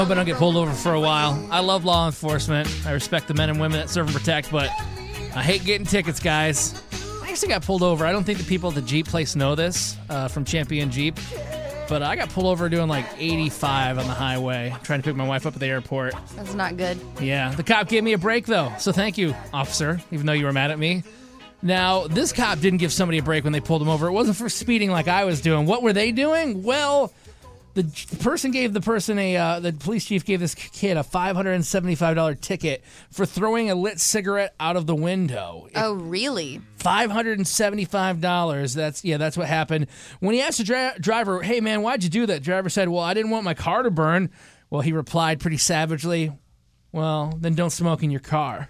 hope I don't get pulled over for a while. I love law enforcement. I respect the men and women that serve and protect, but I hate getting tickets, guys. I actually got pulled over. I don't think the people at the Jeep place know this from Champion Jeep, but I got pulled over doing like 85 on the highway, trying to pick my wife up at the airport. That's not good. Yeah, the cop gave me a break, though, so thank you, officer, even though you were mad at me. Now, this cop didn't give somebody a break when they pulled him over. It wasn't for speeding like I was doing. What were they doing? Well, the police chief gave this kid a $575 ticket for throwing a lit cigarette out of the window. Oh, really? $575. That's what happened. When he asked the driver, hey, man, why'd you do that? The driver said, well, I didn't want my car to burn. Well, he replied pretty savagely, well, then don't smoke in your car.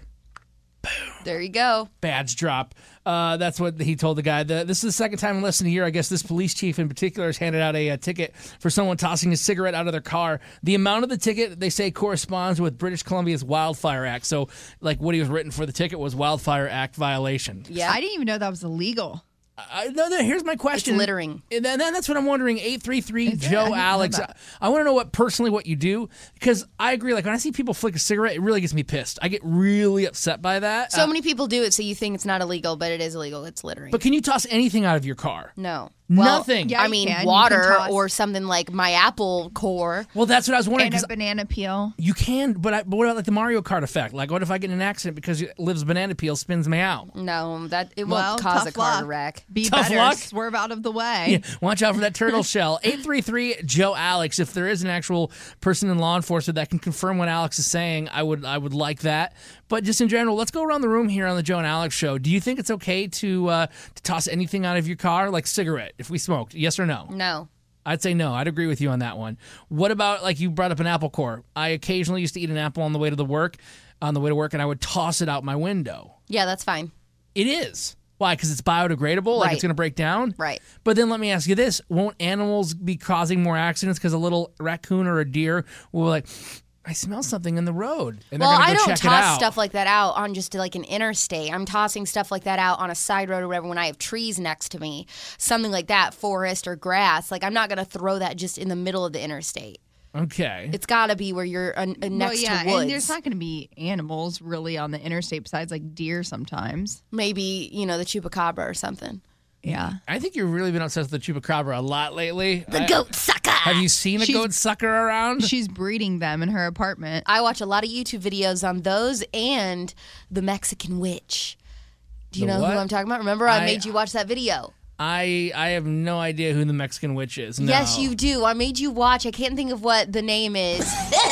There you go. Badge drop. That's what he told the guy. This is the second time in less than a year, I guess this police chief in particular has handed out a ticket for someone tossing a cigarette out of their car. The amount of the ticket, they say, corresponds with British Columbia's Wildfire Act. So, like, what he was written for the ticket was Wildfire Act violation. Yeah. I didn't even know that was illegal. No, here's my question. It's littering. And then that's what I'm wondering. 833-JOE-ALEX. I want to know what you do, because I agree. Like, when I see people flick a cigarette, it really gets me pissed. I get really upset by that. So many people do it, so you think it's not illegal, but it is illegal. It's littering. But can you toss anything out of your car? No. Nothing. Well, I mean, water or something like my apple core. Well, that's what I was wondering. And a banana peel. You can, but what about like the Mario Kart effect? Like, what if I get in an accident because Liv's banana peel spins me out? No, it won't cause a car to wreck. Be Tough better. luck. Swerve out of the way. Yeah, watch out for that turtle shell. 833-JOE-ALEX. If there is an actual person in law enforcement that can confirm what Alex is saying, I would like that. But just in general, let's go around the room here on the Joe and Alex show. Do you think it's okay to toss anything out of your car, like cigarette, if we smoked? Yes or no? No. I'd say no. I'd agree with you on that one. What about, like, you brought up an apple core? I occasionally used to eat an apple on the way to work, and I would toss it out my window. Yeah, that's fine. It is. Why? Because it's biodegradable? Like, it's going to break down? Right. But then let me ask you this. Won't animals be causing more accidents because a little raccoon or a deer will, like, I smell something in the road, and they're going to go check it out? I don't toss stuff like that out on just like an interstate. I'm tossing stuff like that out on a side road or whatever when I have trees next to me, something like that, forest or grass. Like, I'm not going to throw that just in the middle of the interstate. Okay. It's got to be where you're next to woods. And there's not going to be animals really on the interstate besides like deer sometimes. Maybe, the chupacabra or something. Yeah. I think you've really been obsessed with the chupacabra a lot lately. The goat sucker. Have you seen a goat sucker around? She's breeding them in her apartment. I watch a lot of YouTube videos on those and the Mexican witch. Do you know who I'm talking about? Remember, I made you watch that video. I have no idea who the Mexican witch is. No. Yes, you do. I made you watch. I can't think of what the name is.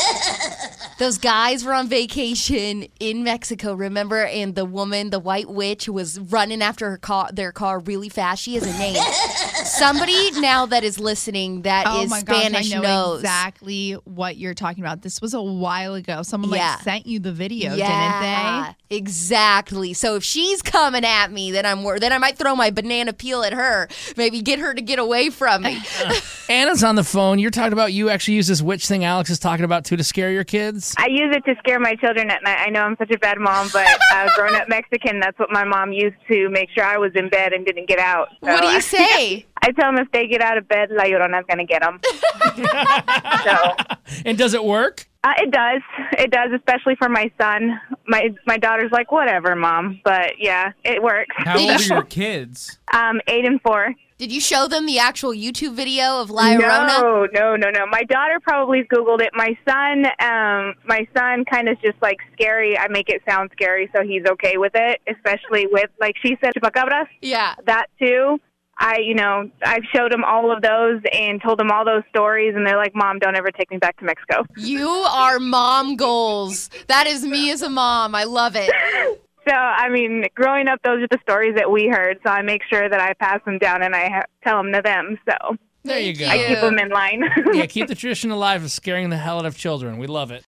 Those guys were on vacation in Mexico, remember? And the woman, the white witch, was running after their car really fast. She has a name. Somebody now that is listening that is Spanish I know knows exactly what you're talking about. This was a while ago. Someone sent you the video, didn't they? Exactly. So if she's coming at me, then I might throw my banana peel at her. Maybe get her to get away from me. Anna's on the phone. You're talking about you actually use this witch thing Alex is talking about too to scare your kids? I use it to scare my children at night. I know I'm such a bad mom, but growing up Mexican, that's what my mom used to make sure I was in bed and didn't get out. So what do you say? I tell them if they get out of bed, La Llorona's going to get them. And does it work? It does. It does, especially for my son. My daughter's like, whatever, Mom. But, yeah, it works. How old are your kids? 8 and 4. Did you show them the actual YouTube video of La Llorona? No. My daughter probably Googled it. My son kind of just like scary. I make it sound scary, so he's okay with it, especially with, like she said, chupacabras. Yeah. That too. I've showed them all of those and told them all those stories, and they're like, Mom, don't ever take me back to Mexico. You are mom goals. That is me as a mom. I love it. So, growing up, those are the stories that we heard, so I make sure that I pass them down and I tell them to them, so. There you go. I keep them in line. Yeah, keep the tradition alive of scaring the hell out of children. We love it.